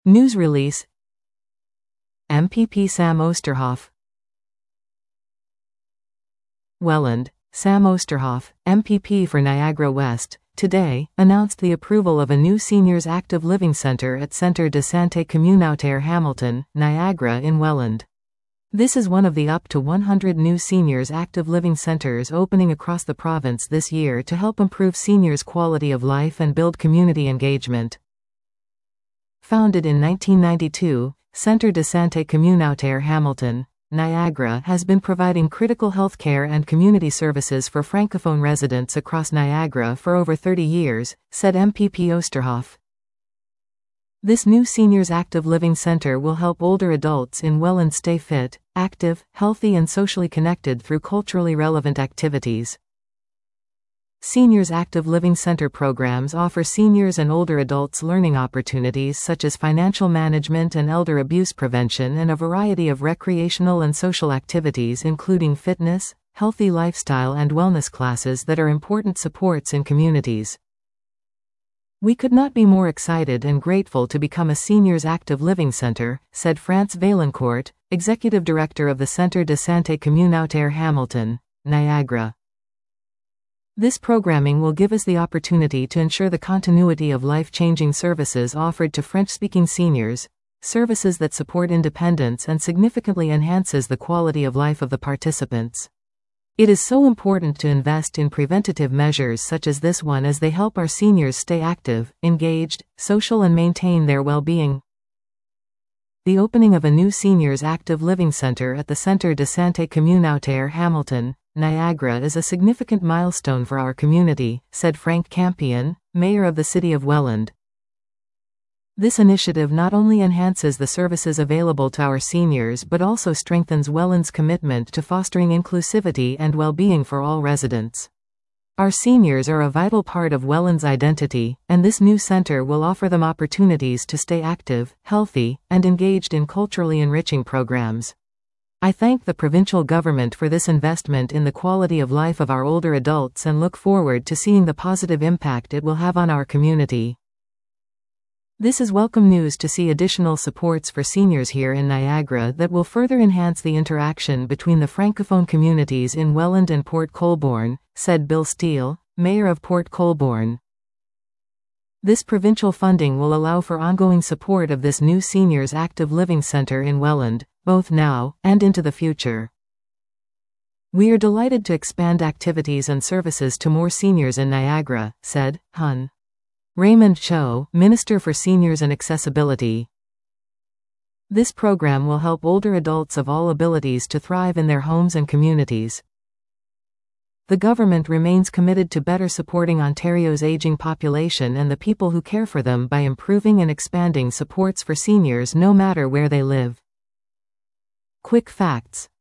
News release. MPP Sam Oosterhoff. Welland. Sam Oosterhoff, MPP for Niagara West, today, announced the approval of a new Seniors Active Living Centre at Centre de Santé Communautaire Hamilton, Niagara in Welland. This is one of the up to 100 new Seniors Active Living Centres opening across the province this year to help improve seniors' quality of life and build community engagement. Founded in 1992, Centre de Santé Communautaire Hamilton, Niagara has been providing critical health care and community services for Francophone residents across Niagara for over 30 years, said MPP Oosterhoff. This new Seniors Active Living Centre will help older adults in Welland stay fit, active, healthy and socially connected through culturally relevant activities. Seniors Active Living Centre programs offer seniors and older adults learning opportunities such as financial management and elder abuse prevention and a variety of recreational and social activities including fitness, healthy lifestyle and wellness classes that are important supports in communities. We could not be more excited and grateful to become a Seniors Active Living Centre, said France Vaillancourt, Executive Director of the Centre de Santé Communautaire Hamilton, Niagara. This programming will give us the opportunity to ensure the continuity of life-changing services offered to French-speaking seniors, services that support independence and significantly enhances the quality of life of the participants. It is so important to invest in preventative measures such as this one as they help our seniors stay active, engaged, social and maintain their well-being. The opening of a new Seniors Active Living Centre at the Centre de Santé Communautaire Hamilton, Niagara is a significant milestone for our community, said Frank Campion, Mayor of the City of Welland. This initiative not only enhances the services available to our seniors but also strengthens Welland's commitment to fostering inclusivity and well-being for all residents. Our seniors are a vital part of Welland's identity, and this new centre will offer them opportunities to stay active, healthy, and engaged in culturally enriching programs. I thank the provincial government for this investment in the quality of life of our older adults and look forward to seeing the positive impact it will have on our community. This is welcome news to see additional supports for seniors here in Niagara that will further enhance the interaction between the Francophone communities in Welland and Port Colborne, said Bill Steele, Mayor of Port Colborne. This provincial funding will allow for ongoing support of this new Seniors Active Living Centre in Welland, both now and into the future. We are delighted to expand activities and services to more seniors in Niagara, said Hon. Raymond Cho, Minister for Seniors and Accessibility. This program will help older adults of all abilities to thrive in their homes and communities. The government remains committed to better supporting Ontario's aging population and the people who care for them by improving and expanding supports for seniors no matter where they live. Quick facts.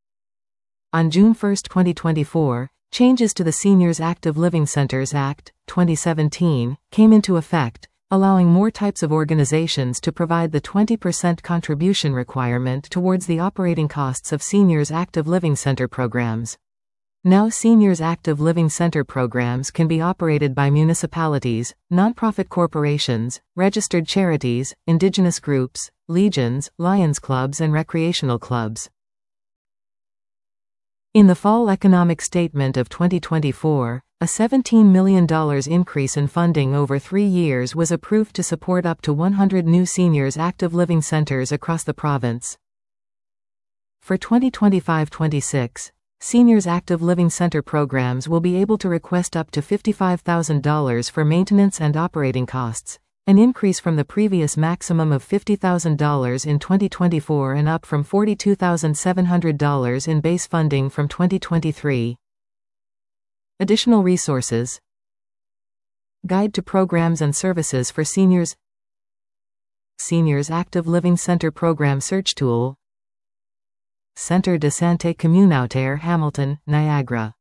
On June 1, 2024, changes to the Seniors Active Living Centres Act, 2017, came into effect, allowing more types of organizations to provide the 20% contribution requirement towards the operating costs of Seniors Active Living Centre programs. Now Seniors Active Living Centre programs can be operated by municipalities, nonprofit corporations, registered charities, Indigenous groups, legions, Lions clubs and recreational clubs. In the Fall Economic Statement of 2024, a $17 million increase in funding over 3 years was approved to support up to 100 new Seniors Active Living Centres across the province. For 2025-26, Seniors Active Living Centre programs will be able to request up to $55,000 for maintenance and operating costs, an increase from the previous maximum of $50,000 in 2024 and up from $42,700 in base funding from 2023. Additional resources. Guide to Programs and Services for Seniors. Seniors Active Living Centre Program Search Tool. Centre de Santé Communautaire Hamilton, Niagara.